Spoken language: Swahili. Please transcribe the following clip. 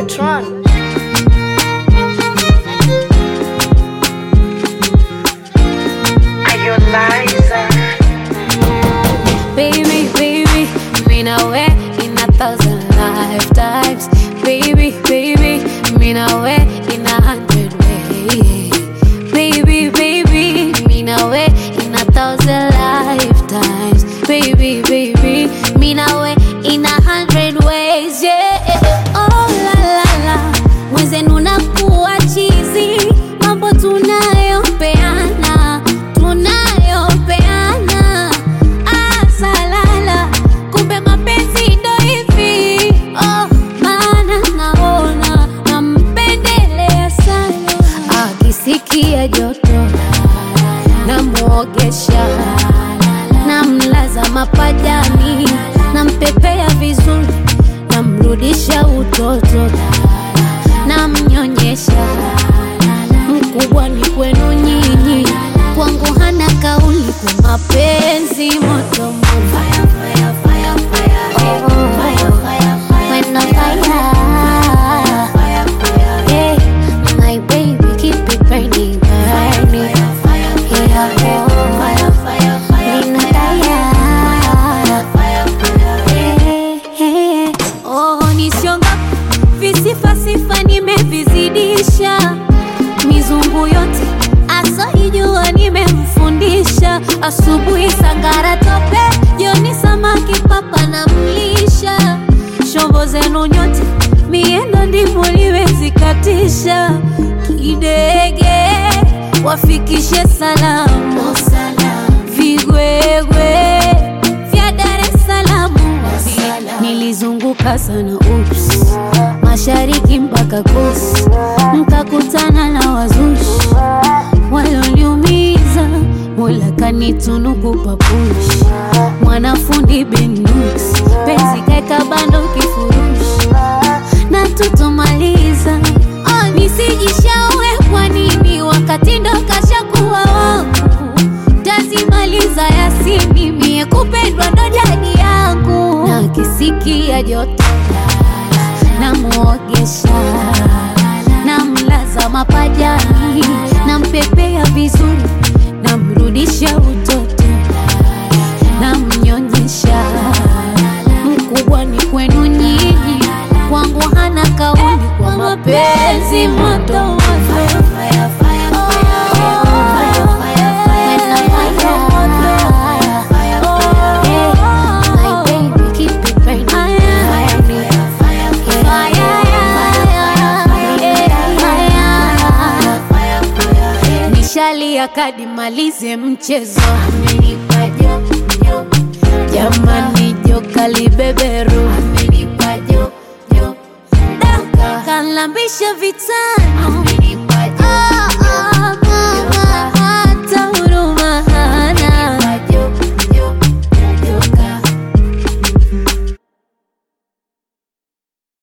Tron. Baby, baby, mean away in 1,000 lifetimes. Baby, baby, mean away in 100 ways. Baby, baby, mean away in 1,000 lifetimes. Baby, baby, mean away in 100 ways. Yeah. Oh la la la, mwenzenu nakuwa chizi, mambo tunayopeana, tunayopeana. Salala, kumbe mapenzi ndo hivi. Oh, maana naona nampendelea sana. Akisikia joto namuogesha, namlaza mapajani, nampepea vizuri, namrudisha utoto, namnyonyesha. Mkubwa ni kwenu nyinyi, kwangu hana kauli kwa mapenzi moto moto. Fire, fire, fire, fire, oh, fire, fire, fire, when the fire, fire, fire, yeah, my baby keep it burning, burning, yeah, oh, fire, fire, fire, when the fire, yeah, oh, nisionga visifa sifa nimevizidisha, mizungu yote asoijua nimemfundisha. Asubuhi sangara tope, jioni samaki papa na mlisha. Shombo zenu nyote miendo ndipo liwezi katisha. Kidege wafikishe salamu, vigwegwe vya Dar es Salaam. Nilizunguka sana ups, mashariki mpaka kusi, mkakutana na wazushi walioniumiza. Mola kanitunuku papushi, mwanafundi Benux, penzi kaeka bando kifurushi, na tutomaliza. Oh, nisijishaue kwa nini wakati ndo kashakuwa wangu. Tazimaliza Yasini, mie kupendwa ndo jadi yangu. Na kisikia joto namuogesha, namlaza mapajani, nampepea vizuri, namrudisha utoto, namnyonyesha. Mkubwa ni kwenu nyinyi, kwangu hana kauli kwa mapenzi moto moto. Shalia kadi malize mchezo, amenipa jo jo, jamani joka libeberu, amenipa jo jo, kalambisha vita.